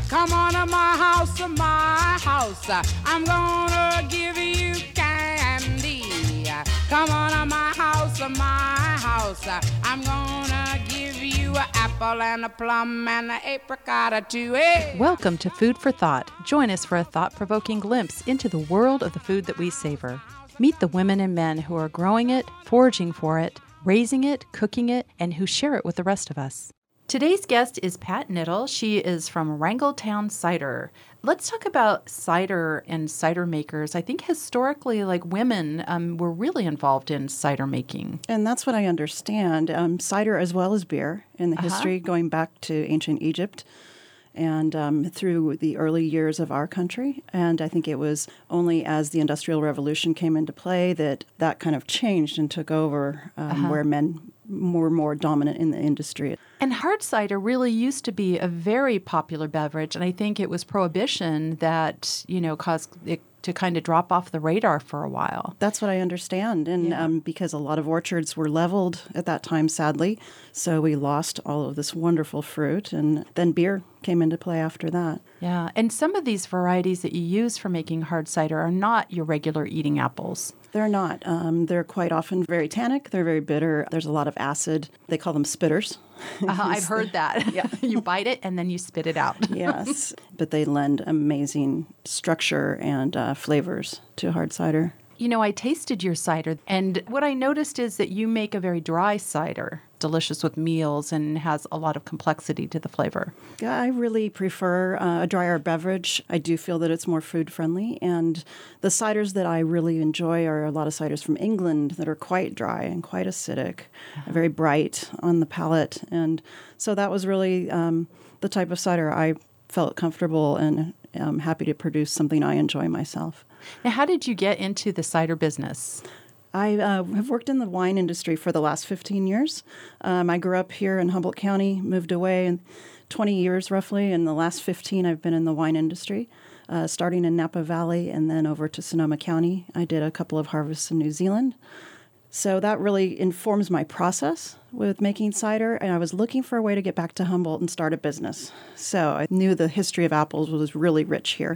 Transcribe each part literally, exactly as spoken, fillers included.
Come on to my house, to my house. I'm gonna give you candy. Come on to my house, to my house. I'm gonna give you an apple and a plum and an apricot or two. Hey. Welcome to Food for Thought. Join us for a thought-provoking glimpse into the world of the food that we savor. Meet the women and men who are growing it, foraging for it, raising it, cooking it, and who share it with the rest of us. Today's guest is Pat Nittle. She is from Wrangletown Cider. Let's talk about cider and cider makers. I think historically, like women um, were really involved in cider making. And that's what I understand. Um, cider as well as beer in the Uh-huh. history going back to ancient Egypt and um, through the early years of our country. And I think it was only as the Industrial Revolution came into play that that kind of changed and took over um, Uh-huh. where men were more dominant in the industry. And hard cider really used to be a very popular beverage, and I think it was Prohibition that, you know, caused it to kind of drop off the radar for a while. That's what I understand. And Yeah. um, because a lot of orchards were leveled at that time, sadly, so we lost all of this wonderful fruit. And then beer came into play after that. Yeah, and some of these varieties that you use for making hard cider are not your regular eating apples. They're not. Um, they're quite often very tannic. They're very bitter. There's a lot of acid. They call them spitters. Uh-huh, I've heard that. Yeah. You bite it and then you spit it out. Yes. But they lend amazing structure and uh, flavors to hard cider. You know, I tasted your cider, and what I noticed is that you make a very dry cider, delicious with meals and has a lot of complexity to the flavor. Yeah, I really prefer uh, a drier beverage. I do feel that it's more food friendly. And the ciders that I really enjoy are a lot of ciders from England that are quite dry and quite acidic, uh-huh. very bright on the palate. And so that was really um, the type of cider I felt comfortable and I'm happy to produce something I enjoy myself. Now, how did you get into the cider business? I uh, have worked in the wine industry for the last fifteen years. Um, I grew up here in Humboldt County, moved away in twenty years roughly. In the last fifteen, I've been in the wine industry, uh, starting in Napa Valley and then over to Sonoma County. I did a couple of harvests in New Zealand. So that really informs my process with making cider. And I was looking for a way to get back to Humboldt and start a business. So I knew the history of apples was really rich here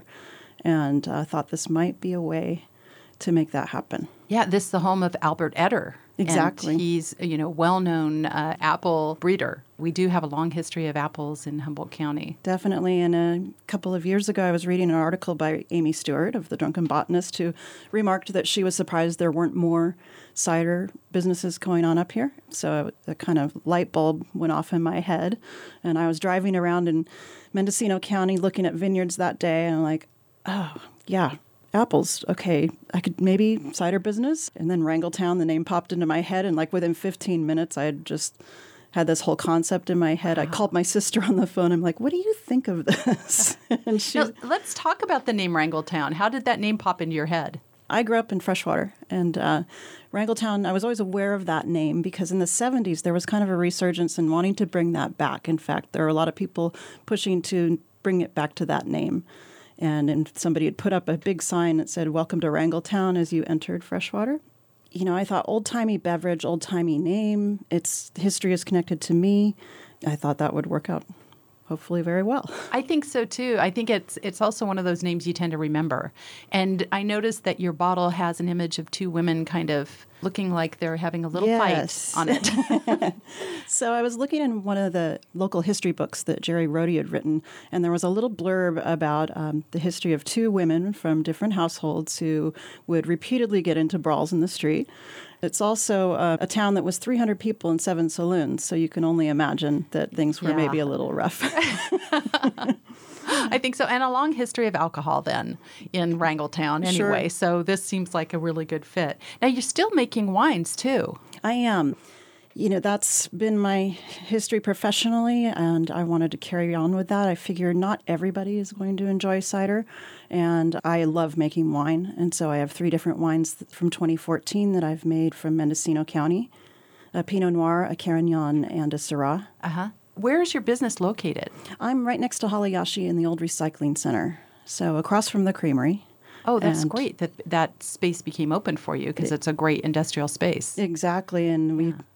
and uh, thought this might be a way to make that happen. Yeah, this is the home of Albert Eder. Exactly. And he's, you know, well-known uh, apple breeder. We do have a long history of apples in Humboldt County. Definitely. And a couple of years ago, I was reading an article by Amy Stewart of The Drunken Botanist who remarked that she was surprised there weren't more cider businesses going on up here. So a kind of light bulb went off in my head. And I was driving around in Mendocino County looking at vineyards that day. And I'm like, oh, yeah. Apples. Okay, I could maybe cider business. And then Wrangletown, the name popped into my head. And like within fifteen minutes, I had just had this whole concept in my head. Wow. I called my sister on the phone. I'm like, what do you think of this? And she, now, let's talk about the name Wrangletown. How did that name pop into your head? I grew up in Freshwater. And uh, Wrangletown, I was always aware of that name because in the seventies, there was kind of a resurgence in wanting to bring that back. In fact, there were a lot of people pushing to bring it back to that name. And, and somebody had put up a big sign that said, "Welcome to Wrangletown" as you entered Freshwater. You know, I thought old-timey beverage, old-timey name. Its history is connected to me. I thought that would work out hopefully very well. I think so, too. I think it's it's also one of those names you tend to remember. And I noticed that your bottle has an image of two women kind of looking like they're having a little yes. fight on it. So I was looking in one of the local history books that Jerry Rhodey had written, and there was a little blurb about um, the history of two women from different households who would repeatedly get into brawls in the street. It's also uh, a town that was three hundred people and seven saloons, so you can only imagine that things were yeah. maybe a little rough. I think so. And a long history of alcohol then in Wrangletown anyway. Sure. So this seems like a really good fit. Now, you're still making wines, too. I am. You know, that's been my history professionally, and I wanted to carry on with that. I figure not everybody is going to enjoy cider, and I love making wine. And so I have three different wines from twenty fourteen that I've made from Mendocino County, a Pinot Noir, a Carignan, and a Syrah. Uh-huh. Where is your business located? I'm right next to Halayashi in the old recycling center, so across from the creamery. Oh, that's and great that that space became open for you because it, it's a great industrial space. Exactly, and we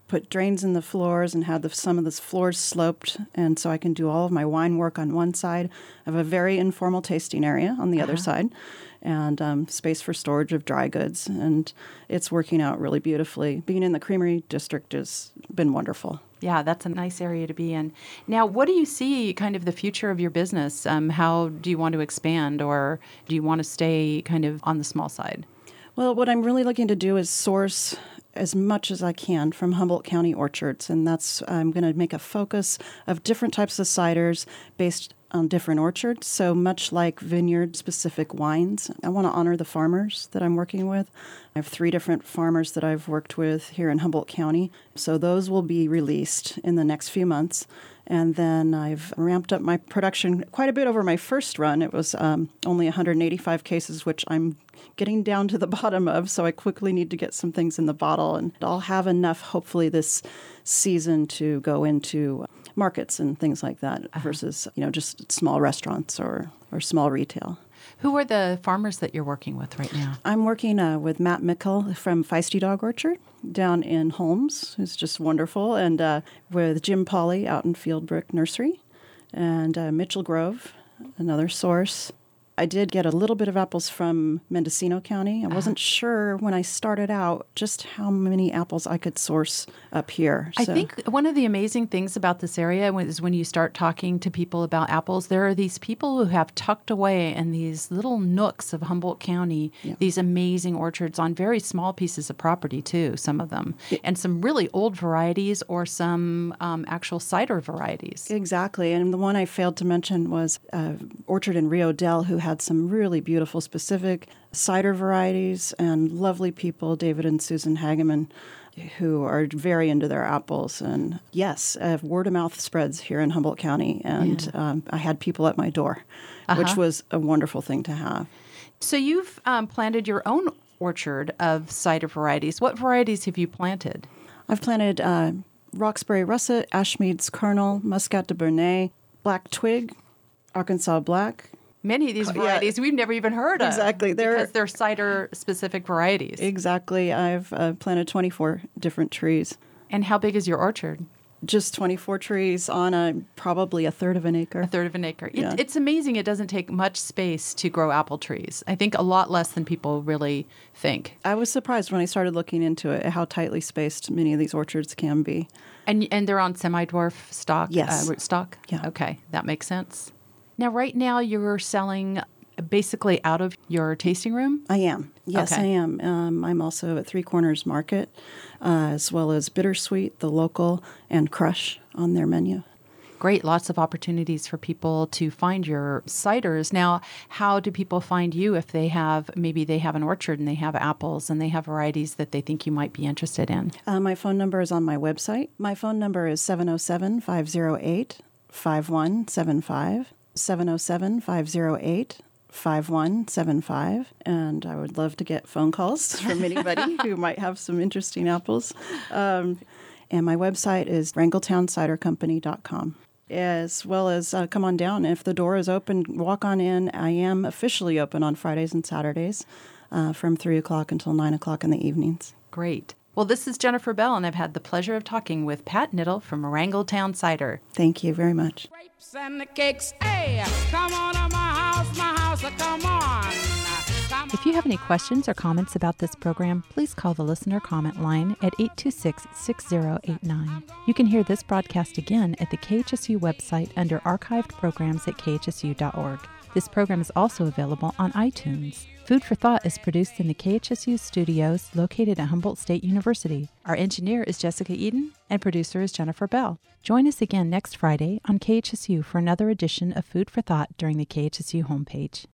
put drains in the floors and had the, some of the floors sloped, and so I can do all of my wine work on one side. I have a very informal tasting area on the uh-huh. other side, and um, space for storage of dry goods, and it's working out really beautifully. Being in the Creamery District has been wonderful. Yeah, that's a nice area to be in. Now, what do you see kind of the future of your business? Um, how do you want to expand, or do you want to stay kind of on the small side? Well, what I'm really looking to do is source as much as I can from Humboldt County orchards, and that's I'm going to make a focus of different types of ciders based on different orchards. So much like vineyard-specific wines, I want to honor the farmers that I'm working with. I have three different farmers that I've worked with here in Humboldt County. So those will be released in the next few months. And then I've ramped up my production quite a bit over my first run. It was um, only one hundred eighty-five cases, which I'm getting down to the bottom of. So I quickly need to get some things in the bottle. And I'll have enough, hopefully, this season to go into markets and things like that uh-huh. versus, you know, just small restaurants or, or small retail. Who are the farmers that you're working with right now? I'm working uh, with Matt Mickle from Feisty Dog Orchard down in Holmes, who's just wonderful, and uh, with Jim Pauley out in Fieldbrook Nursery, and uh, Mitchell Grove, another source. I did get a little bit of apples from Mendocino County. I uh-huh. wasn't sure when I started out just how many apples I could source up here. I so. think one of the amazing things about this area is when you start talking to people about apples, there are these people who have tucked away in these little nooks of Humboldt County, yeah. these amazing orchards on very small pieces of property too, some of them, it, and some really old varieties or some um, actual cider varieties. Exactly. And the one I failed to mention was uh, orchard in Rio Dell, who had some really beautiful specific cider varieties and lovely people, David and Susan Hageman, who are very into their apples. And yes, uh, word of mouth spreads here in Humboldt County. And yeah. um, I had people at my door, uh-huh. which was a wonderful thing to have. So you've um, planted your own orchard of cider varieties. What varieties have you planted? I've planted uh, Roxbury Russet, Ashmead's Kernel, Muscat de Bernay, Black Twig, Arkansas Black. Many of these varieties yeah. we've never even heard of. Exactly. They're, because they're cider-specific varieties. Exactly. I've uh, planted twenty-four different trees. And how big is your orchard? Just twenty-four trees on a probably a third of an acre. A third of an acre. It, yeah. It's amazing it doesn't take much space to grow apple trees. I think a lot less than people really think. I was surprised when I started looking into it how tightly spaced many of these orchards can be. And and they're on semi-dwarf stock, yes. uh, rootstock? Yeah. Okay, that makes sense. Now, right now, you're selling basically out of your tasting room? I am. Yes, okay. I am. Um, I'm also at Three Corners Market, uh, as well as Bittersweet, The Local, and Crush on their menu. Great. Lots of opportunities for people to find your ciders. Now, how do people find you if they have, maybe they have an orchard and they have apples and they have varieties that they think you might be interested in? Uh, my phone number is on my website. My phone number is seven oh seven, five oh eight, five one seven five. seven oh seven, five oh eight, five one seven five. And I would love to get phone calls from anybody who might have some interesting apples. Um, and my website is wrangletown cider company dot com. As well as uh, come on down. If the door is open, walk on in. I am officially open on Fridays and Saturdays uh, from three o'clock until nine o'clock in the evenings. Great. Well, this is Jennifer Bell, and I've had the pleasure of talking with Pat Nittle from Wrangletown Cider. Thank you very much. Grapes and the cakes, hey, come on to my house, my house, come on. Come if you have any questions or comments about this program, please call the listener comment line at eight two six, six zero eight nine. You can hear this broadcast again at the K H S U website under archived programs at k h s u dot org. This program is also available on iTunes. Food for Thought is produced in the K H S U studios located at Humboldt State University. Our engineer is Jessica Eden, and producer is Jennifer Bell. Join us again next Friday on K H S U for another edition of Food for Thought during the K H S U homepage.